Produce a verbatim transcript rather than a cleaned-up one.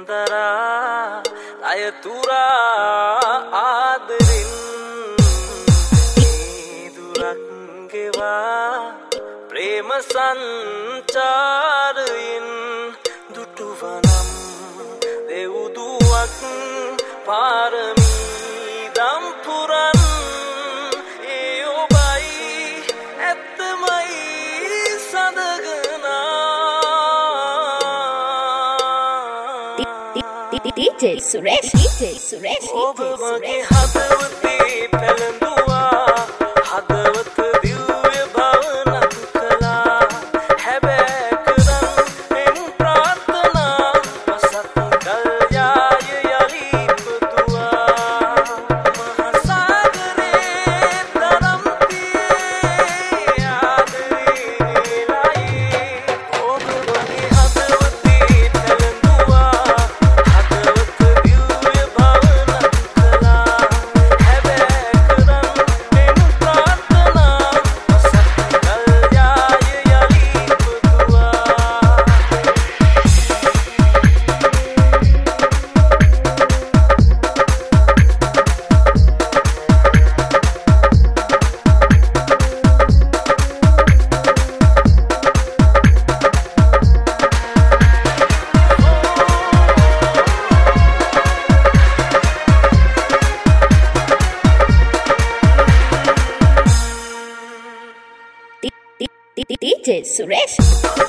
දරා අයතුරා ආදරින් දුරක් ගෙවා ප්‍රේම සංචාරයෙන් දුටුවනම් දෙව්දුවක් පාරමී දම් පුරන් ඒ ඔබයි ඇත්තමයි සඳගනා D J Suresh, D J Suresh, ඔබ මගේ හදවතේ පැලඳුවා හදවත දිව්‍ය භවනක් කළා හැබැයි කරන් මෙන් ප්‍රාර්ථනා වසත් කල්යාය යලි පුතුවා මහා සාගරේ තරම් තියේ ආදරේ ලයි ඔබ මගේ හදවතේ පැලඳුවා D J Suresh.